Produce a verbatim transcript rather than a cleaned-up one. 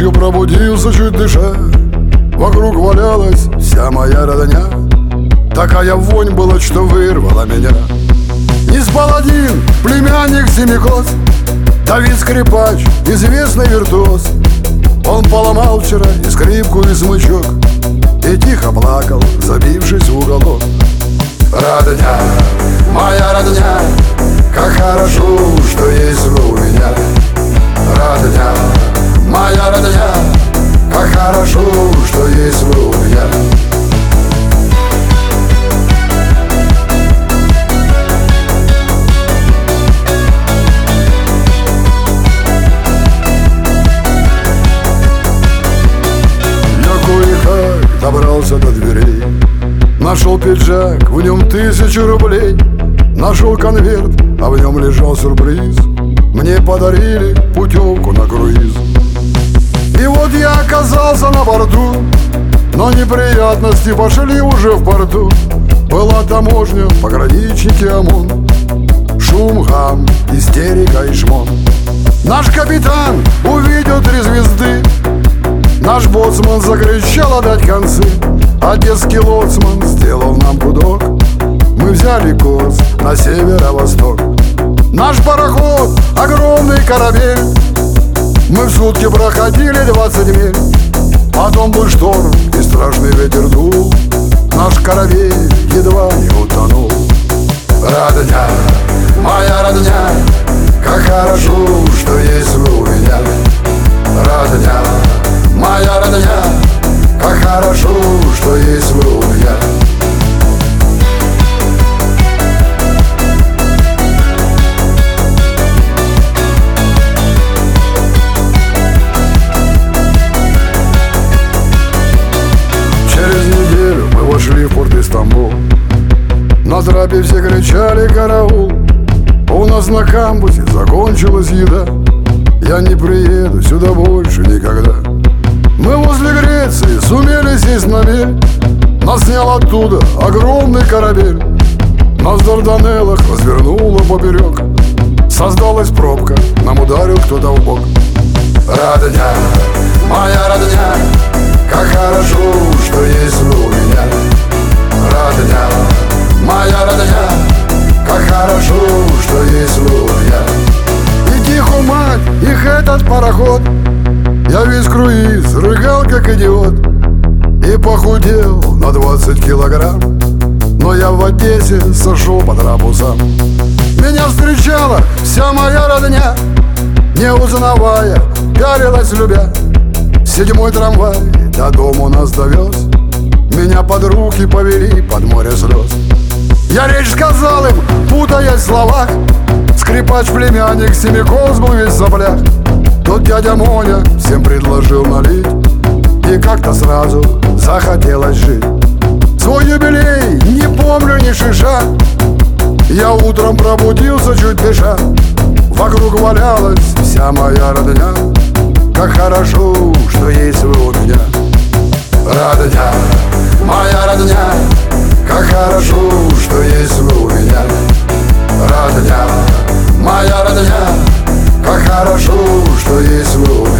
Ночью пробудился, чуть дыша, вокруг валялась вся моя родня. Такая вонь была, что вырвала меня. Не спал один племянник Семикос, Давид Скрипач, известный виртуоз. Он поломал вчера и скрипку, и смычок, и тихо плакал, забившись в уголок. Родня, моя родня, как хорошо, что есть вы у меня. Родня, моя родня, как хорошо, что есть вы у меня. Я кое-как добрался до дверей, нашел пиджак, в нем тысячу рублей. Нашел конверт, а в нем лежал сюрприз. Мне подарили путевку на круиз. И вот я оказался на борту, но неприятности пошли уже в порту. Была таможня, пограничники, ОМОН, шум, гам, истерика и шмон. Наш капитан увидел три звезды, наш боцман закричал отдать концы. Одесский лоцман сделал нам гудок, мы взяли курс на северо-восток. Наш пароход — огромный корабель, мы в сутки проходили двадцать миль. Потом был шторм и страшный ветер дул, наш корабель едва не утонул. Родня, моя родня, как хорошо, что есть вы у меня. Родня, моя родня, как хорошо, что есть вы у меня. Вошли в порт Истамбул, на трапе все кричали «караул». У нас на камбузе закончилась еда, я не приеду сюда больше никогда. Мы возле Греции сумели сесть на мель, нас снял оттуда огромный корабель. Нас в Дарданеллах развернуло поперек, создалась пробка, нам ударил кто-то в бок. Родня, моя родня, как хорошо, что есть вы у меня. Родня, моя родня, как хорошо, что есть вы у меня. И тихо, мать, их этот пароход, я весь круиз рыгал как идиот. И похудел на двадцать килограмм, но я в Одессе сошел по трапусам. Меня встречала вся моя родня, не узнавая, пялилась любя. Седьмой трамвай до дома нас довез, меня под руки повели под море слез. Я речь сказал им, путаясь в словах, скрипач племянник Семикос был весь в соплях. Тот дядя Моня всем предложил налить, и как-то сразу захотелось жить. Свой юбилей не помню ни шиша, я утром пробудился чуть дыша. Вокруг валялась вся моя родня, как хорошо, что есть вы у меня. Родня, моя родня, как хорошо, что есть вы у меня. Родня, моя родня, как хорошо, что есть вы у меня.